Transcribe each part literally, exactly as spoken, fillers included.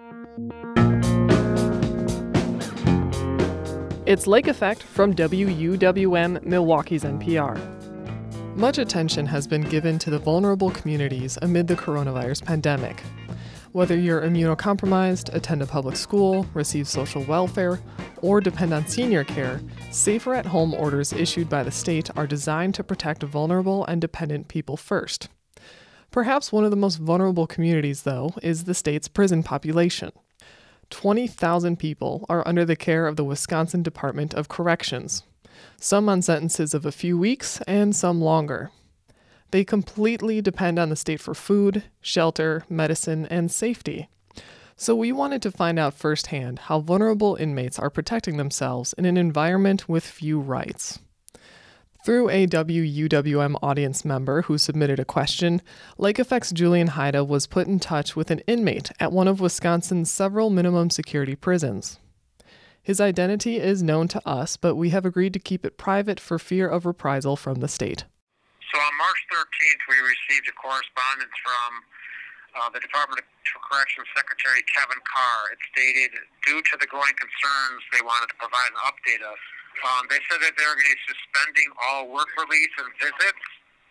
It's Lake Effect from W U W M Milwaukee's N P R. Much attention has been given to the vulnerable communities amid the coronavirus pandemic. Whether you're immunocompromised, attend a public school, receive social welfare, or depend on senior care, safer at home orders issued by the state are designed to protect vulnerable and dependent people first. Perhaps one of the most vulnerable communities, though, is the state's prison population. twenty thousand people are under the care of the Wisconsin Department of Corrections, some on sentences of a few weeks and some longer. They completely depend on the state for food, shelter, medicine, and safety. So we wanted to find out firsthand how vulnerable inmates are protecting themselves in an environment with few rights. Through a W U W M audience member who submitted a question, Lake Effect's Julian Haida was put in touch with an inmate at one of Wisconsin's several minimum security prisons. His identity is known to us, but we have agreed to keep it private for fear of reprisal from the state. So on March thirteenth, we received a correspondence from uh, the Department of Corrections Secretary Kevin Carr. It stated, due to the growing concerns, they wanted to provide and update us. Um, they said that they were going to be suspending all work release and visits,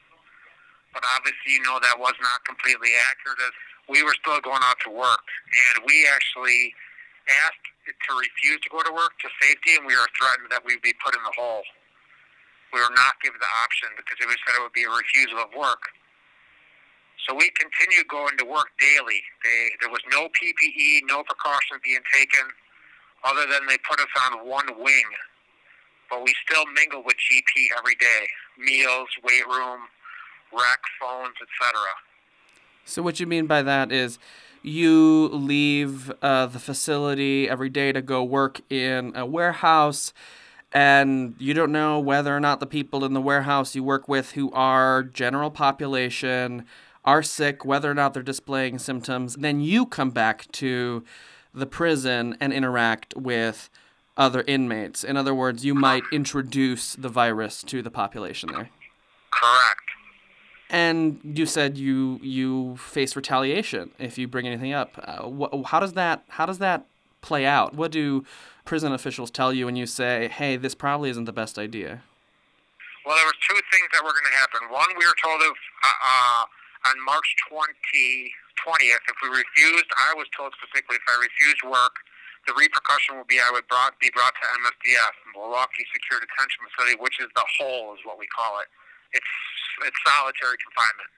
but obviously, you know, that was not completely accurate, as we were still going out to work, and we actually asked to refuse to go to work to safety, and we were threatened that we'd be put in the hole. We were not given the option because it was said it would be a refusal of work. So we continued going to work daily. They, there was no P P E, no precautions being taken, other than they put us on one wing. But we still mingle with G P every day. Meals, weight room, rec, phones, et cetera. So what you mean by that is you leave uh, the facility every day to go work in a warehouse, and you don't know whether or not the people in the warehouse you work with who are general population are sick, whether or not they're displaying symptoms. Then you come back to the prison and interact with other inmates. In other words, you might introduce the virus to the population there. Correct. And you said you you face retaliation if you bring anything up. Uh, wh- how does that how does that play out? What do prison officials tell you when you say, "Hey, this probably isn't the best idea"? Well, there were two things that were going to happen. One, we were told of uh, uh, on March twentieth, if we refused, I was told specifically if I refused work, the repercussion would be I would brought, be brought to M S D F, Milwaukee Secure Detention Facility, which is the hole, is what we call it. It's it's solitary confinement.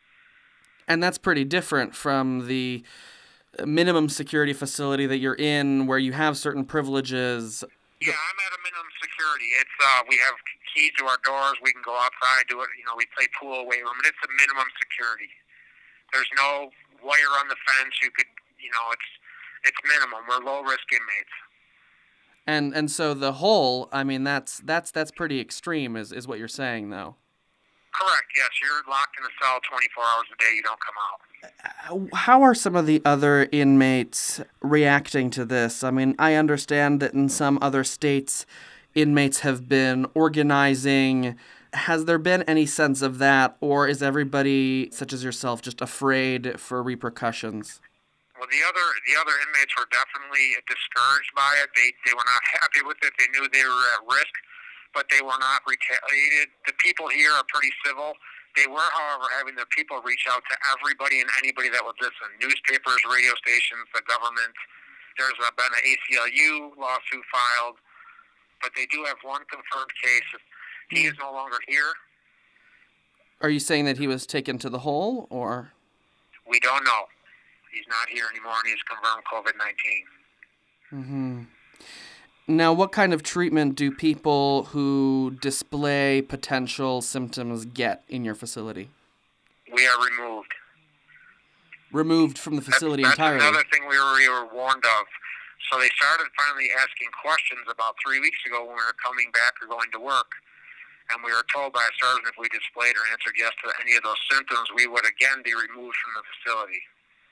And that's pretty different from the minimum security facility that you're in, where you have certain privileges. Yeah, I'm at a minimum security. It's uh, we have keys to our doors. We can go outside, do it. You know, we play pool, weight room, and it's a minimum security. There's no wire on the fence. You could, you know, it's it's minimum. We're low risk inmates. And and so the whole, I mean, that's that's that's pretty extreme, is is what you're saying, though. Correct, yes. You're locked in a cell twenty-four hours a day. You don't come out. How are some of the other inmates reacting to this? I mean, I understand that in some other states, inmates have been organizing. Has there been any sense of that, or is everybody, such as yourself, just afraid for repercussions? Well, the other the other inmates were definitely discouraged by it. They they were not happy with it. They knew they were at risk, but they were not retaliated. The people here are pretty civil. They were, however, having their people reach out to everybody and anybody that would listen. Newspapers, radio stations, the government. There's been an A C L U lawsuit filed, but they do have one confirmed case. He is no longer here. Are you saying that he was taken to the hole, or? We don't know. He's not here anymore, and he's confirmed COVID nineteen. Mm-hmm. Now, what kind of treatment do people who display potential symptoms get in your facility? We are removed. Removed from the facility that's, that's entirely? That's another thing we were, we were warned of. So they started finally asking questions about three weeks ago when we were coming back or going to work. And we were told by a sergeant if we displayed or answered yes to any of those symptoms, we would again be removed from the facility.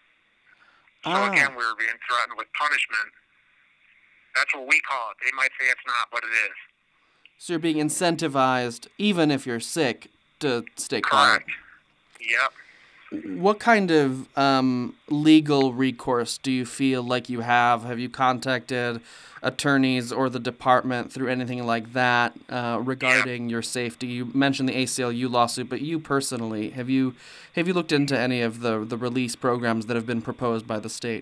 So ah. again, we were being threatened with punishment. That's what we call it. They might say it's not, but it is. So you're being incentivized, even if you're sick, to stay quiet. Correct. Yep. what kind of um, legal recourse do you feel like you have? Have you contacted attorneys or the department through anything like that uh, regarding yeah. your safety? You mentioned the A C L U lawsuit, but you personally, have you have you looked into any of the, the release programs that have been proposed by the state?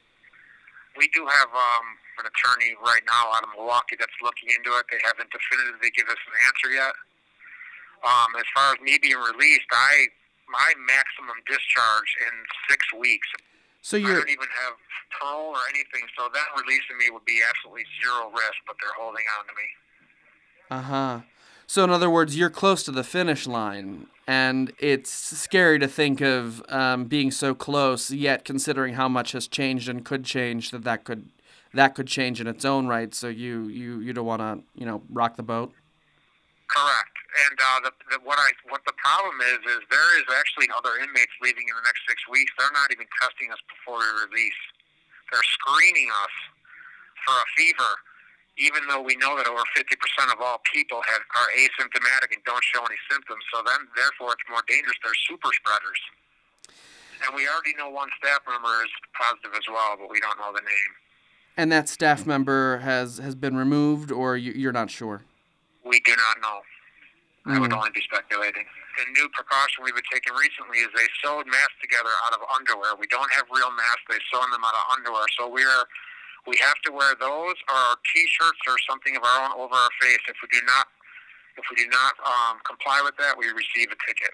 We do have um, an attorney right now out of Milwaukee that's looking into it. They haven't definitively given us an answer yet. Um, as far as me being released, I my maximum discharge in six weeks. So you're, I don't even have parole or anything, so that releasing me would be absolutely zero risk, but they're holding on to me. Uh-huh. So in other words, you're close to the finish line, and it's scary to think of um, being so close, yet considering how much has changed and could change, that that could, that could change in its own right, so you, you, you don't want to, you know, rock the boat? Correct. And uh, the, the, what I what the problem is is there is actually other inmates leaving in the next six weeks. They're not even testing us before we release. They're screening us for a fever, even though we know that over fifty percent of all people have are asymptomatic and don't show any symptoms. So then, therefore, it's more dangerous. They're super spreaders. And we already know one staff member is positive as well, but we don't know the name. And that staff member has, has been removed, or you, you're not sure? We do not know. I Mm. would only be speculating. A new precaution we've been taking recently is they sewed masks together out of underwear. We don't have real masks. They've sewn them out of underwear. So we're, we have to wear those or our T-shirts or something of our own over our face. If we do not, if we do not um, comply with that, we receive a ticket.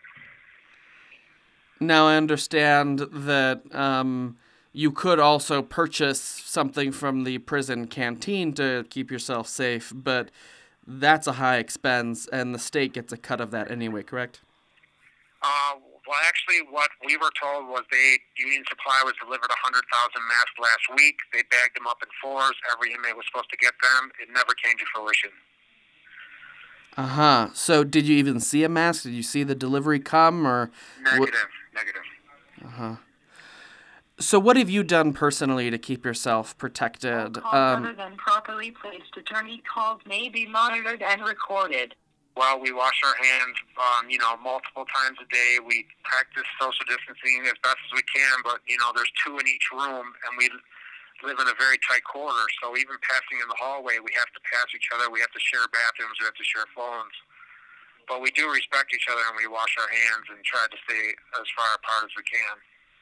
Now, I understand that um, you could also purchase something from the prison canteen to keep yourself safe, but that's a high expense, and the state gets a cut of that anyway, correct? Uh, well, actually, what we were told was they Union Supply was delivered one hundred thousand masks last week. They bagged them up in fours. Every inmate was supposed to get them. It never came to fruition. Uh-huh. So did you even see a mask? Did you see the delivery come, or? Negative. Wh- Negative. Uh-huh. So what have you done personally to keep yourself protected? Calls Um, other than properly placed attorney calls may be monitored and recorded. Well, we wash our hands, um, you know, multiple times a day. We practice social distancing as best as we can, but, you know, there's two in each room, and we live in a very tight quarter. So even passing in the hallway, we have to pass each other. We have to share bathrooms. We have to share phones. But we do respect each other, and we wash our hands and try to stay as far apart as we can.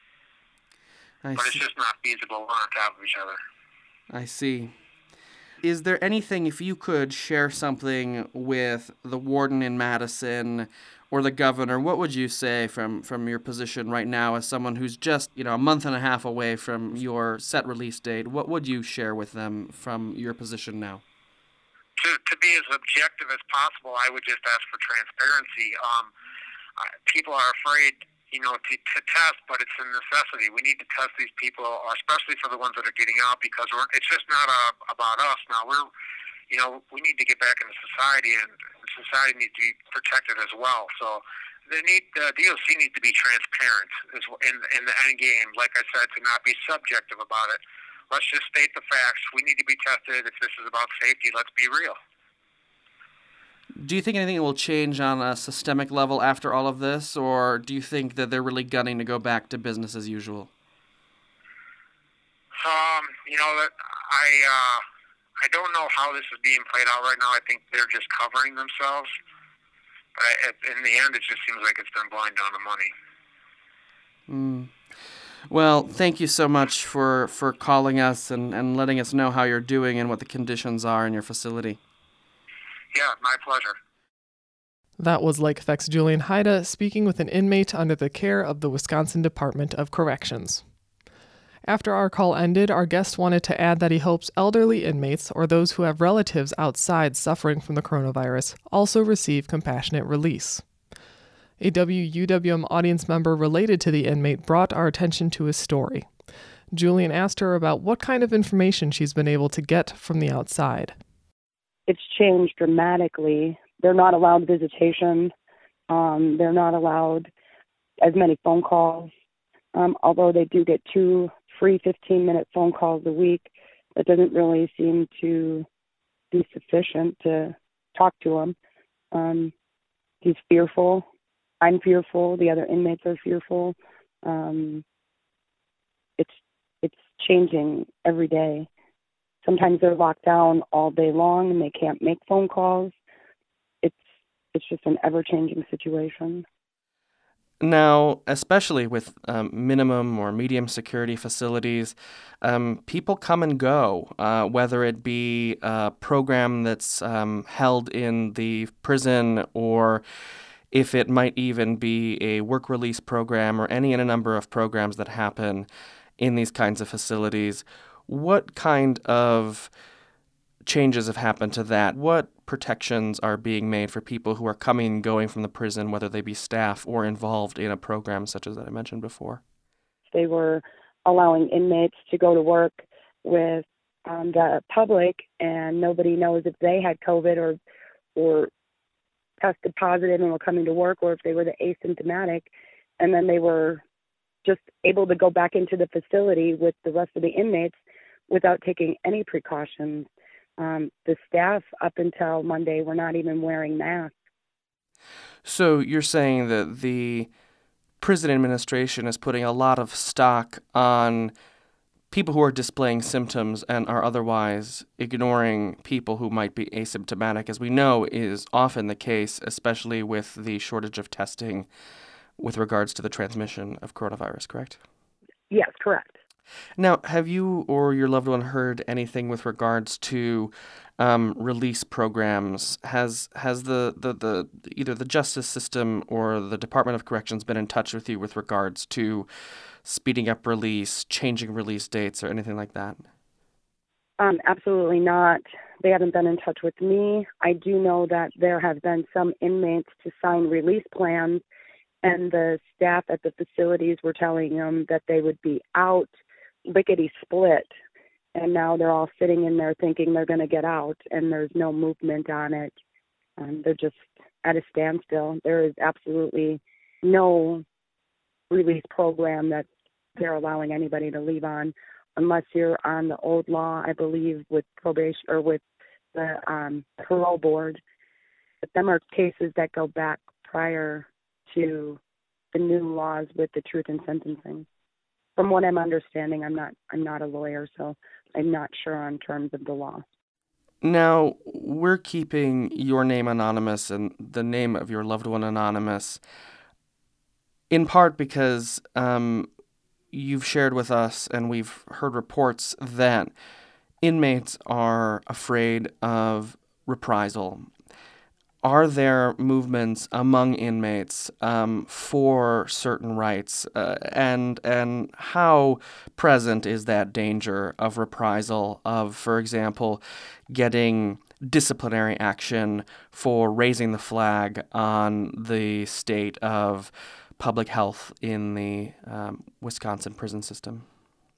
I But it's see. just not feasible. We're on top of each other. I see. Is there anything, if you could share something with the warden in Madison or the governor, what would you say from, from your position right now as someone who's just, you know, a month and a half away from your set release date? What would you share with them from your position now? To, to be as objective as possible, I would just ask for transparency. Um, uh, people are afraid, you know, to, to test, but it's a necessity. We need to test these people, especially for the ones that are getting out, because we're, it's just not uh, about us now. We're, you know, we need to get back into society, and society needs to be protected as well. So they need, uh, D O C needs to be transparent as well in, in the end game. Like I said, to not be subjective about it. Let's just state the facts. We need to be tested. If this is about safety, let's be real. Do you think anything will change on a systemic level after all of this, or do you think that they're really gunning to go back to business as usual? Um, you know, that I uh, I don't know how this is being played out right now. I think they're just covering themselves. But I, in the end, it just seems like it's been blind down to money. Mm. Well, thank you so much for, for calling us and, and letting us know how you're doing and what the conditions are in your facility. Yeah, my pleasure. That was Lake Effect's Julian Haida speaking with an inmate under the care of the Wisconsin Department of Corrections. After our call ended, our guest wanted to add that he hopes elderly inmates or those who have relatives outside suffering from the coronavirus also receive compassionate release. A W U W M audience member related to the inmate brought our attention to his story. Julian asked her about what kind of information she's been able to get from the outside. It's changed dramatically. They're not allowed visitation. Um, they're not allowed as many phone calls. Um, although they do get two free fifteen-minute phone calls a week, that doesn't really seem to be sufficient to talk to him. Um, he's fearful. I'm fearful. The other inmates are fearful. Um, it's it's changing every day. Sometimes they're locked down all day long and they can't make phone calls. It's it's just an ever-changing situation. Now, especially with um, minimum or medium security facilities, um, people come and go, uh, whether it be a program that's um, held in the prison or if it might even be a work release program or any and a number of programs that happen in these kinds of facilities. What kind of changes have happened to that? What protections are being made for people who are coming and going from the prison, whether they be staff or involved in a program such as that I mentioned before? They were allowing inmates to go to work with um, the public, and nobody knows if they had COVID or or tested positive and were coming to work, or if they were the asymptomatic, and then they were just able to go back into the facility with the rest of the inmates without taking any precautions. Um, the staff up until Monday were not even wearing masks. So you're saying that the prison administration is putting a lot of stock on people who are displaying symptoms and are otherwise ignoring people who might be asymptomatic, as we know is often the case, especially with the shortage of testing with regards to the transmission of coronavirus, correct? Yes, correct. Now, have you or your loved one heard anything with regards to um, release programs? Has has the, the, the either the justice system or the Department of Corrections been in touch with you with regards to speeding up release, changing release dates, or anything like that? Um, absolutely not. They haven't been in touch with me. I do know that there have been some inmates to sign release plans, and the staff at the facilities were telling them that they would be out lickety split, and now they're all sitting in there thinking they're going to get out, and there's no movement on it. Um, they're just at a standstill. There is absolutely no release program that they're allowing anybody to leave on, unless you're on the old law, I believe, with probation or with the um, parole board. But them are cases that go back prior to the new laws with the truth in sentencing. From what I'm understanding, I'm not I'm not a lawyer, so I'm not sure on terms of the law. Now, we're keeping your name anonymous and the name of your loved one anonymous, in part because um, you've shared with us and we've heard reports that inmates are afraid of reprisal. Are there movements among inmates um, for certain rights, uh, and and how present is that danger of reprisal, of, for example, getting disciplinary action for raising the flag on the state of public health in the um, Wisconsin prison system?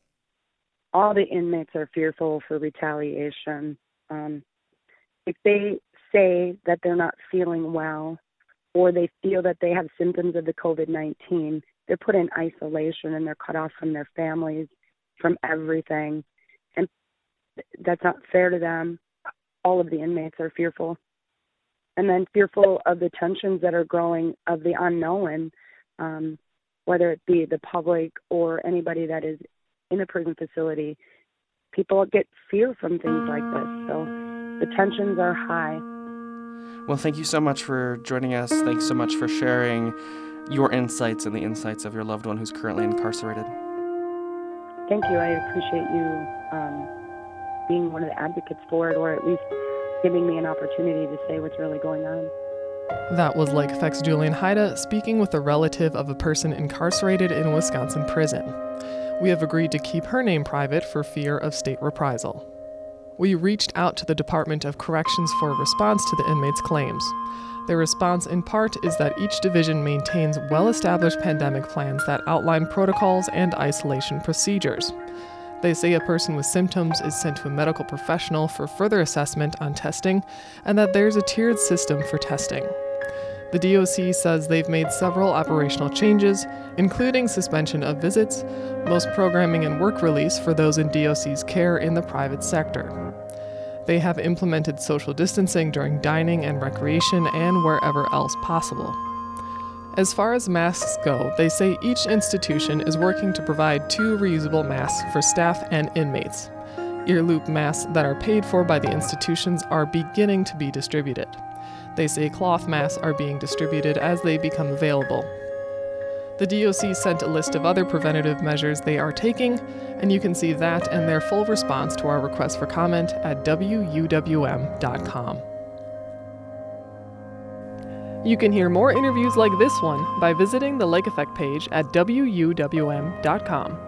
All the inmates are fearful for retaliation. Um, if they say that they're not feeling well, or they feel that they have symptoms of the COVID nineteen, they're put in isolation and they're cut off from their families, from everything. And that's not fair to them. All of the inmates are fearful. And then fearful of the tensions that are growing, of the unknown, um, whether it be the public or anybody that is in a prison facility. People get fear from things like this. So the tensions are high. Well, thank you so much for joining us. Thanks so much for sharing your insights and the insights of your loved one who's currently incarcerated. Thank you. I appreciate you um, being one of the advocates for it, or at least giving me an opportunity to say what's really going on. That was Lake Effect's Julian Haida speaking with a relative of a person incarcerated in a Wisconsin prison. We have agreed to keep her name private for fear of state reprisal. We reached out to the Department of Corrections for a response to the inmates' claims. Their response, in part, is that each division maintains well-established pandemic plans that outline protocols and isolation procedures. They say a person with symptoms is sent to a medical professional for further assessment on testing, and that there's a tiered system for testing. The D O C says they've made several operational changes, including suspension of visits, most programming and work release for those in D O C's care in the private sector. They have implemented social distancing during dining and recreation and wherever else possible. As far as masks go, they say each institution is working to provide two reusable masks for staff and inmates. Ear loop masks that are paid for by the institutions are beginning to be distributed. They say cloth masks are being distributed as they become available. The D O C sent a list of other preventative measures they are taking, and you can see that and their full response to our request for comment at W U W M dot com. You can hear more interviews like this one by visiting the Lake Effect page at W U W M dot com.